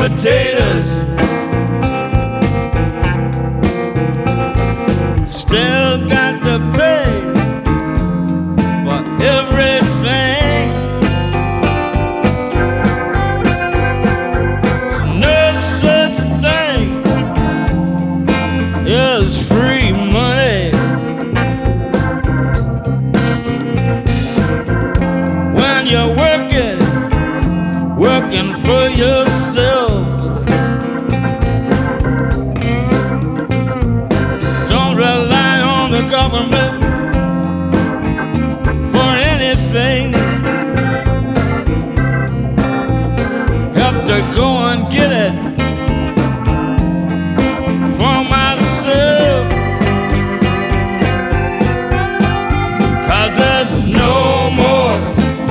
potatoes. Still got to pay for everything. No such thing as free money. When you're working for yourself, don't rely on the government for anything. Have to go and get it for myself, 'cause there's no more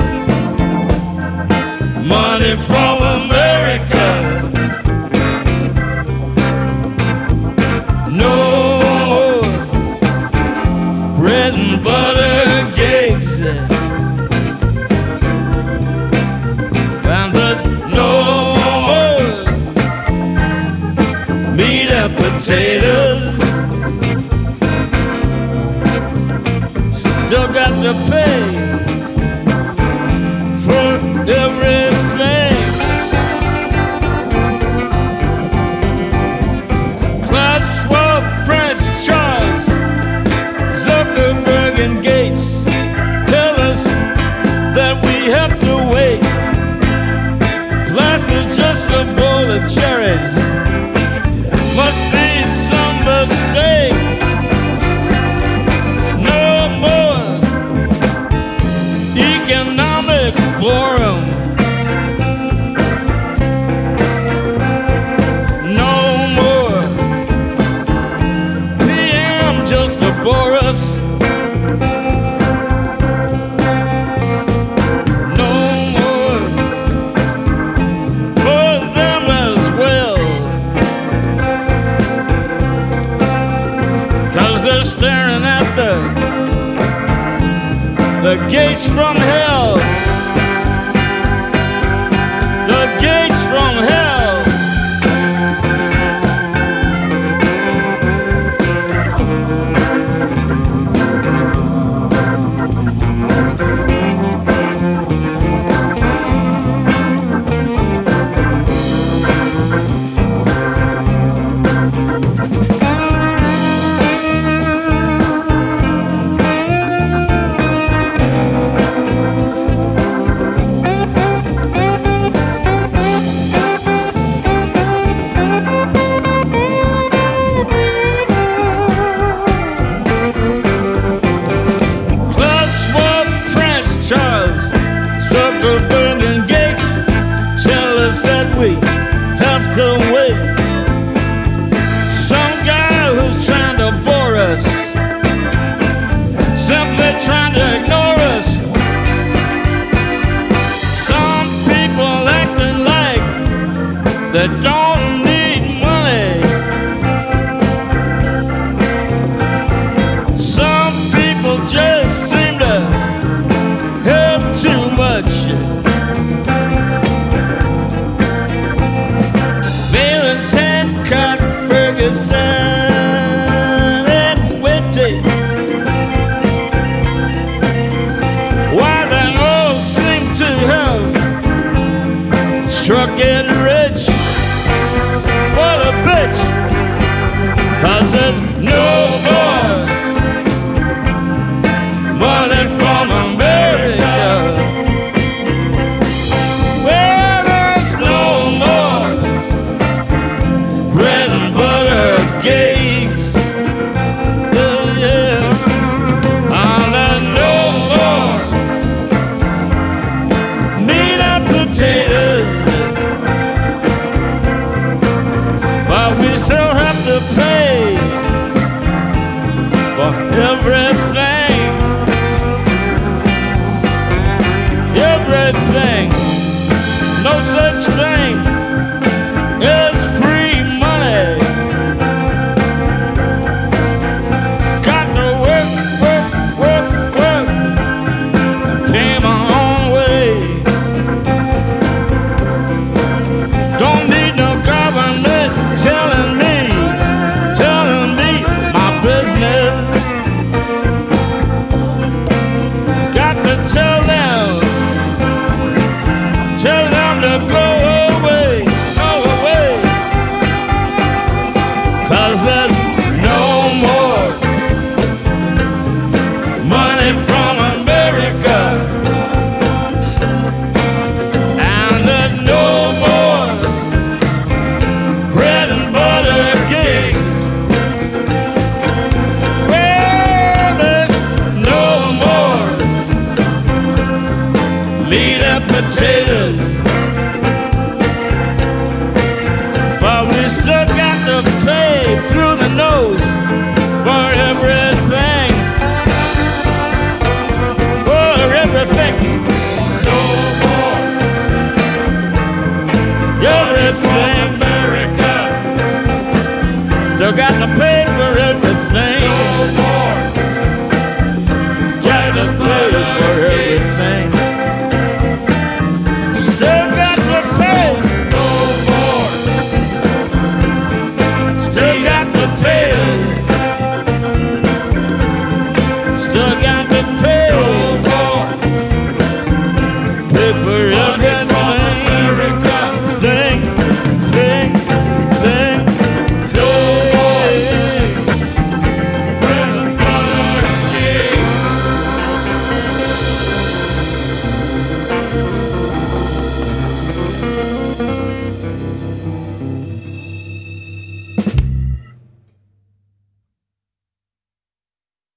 money from America. No more bread and butter gigs. And there's no more meat and potatoes. Still got to pay for everything. Klaus Schwab, Prince Charles, Zuckerberg and Gates tell us that we have to wait. Life is just a bowl of cherries. Must be some mistake. No more economic forum. No more PM just to bore us. No more for them as well, 'cause they're staring at the gates from hell. The gates from hell. Zuckerberg and Gates tell us that we have to wait. Some guy who's trying to bore us, simply trying to ignore us. Some people acting like they don't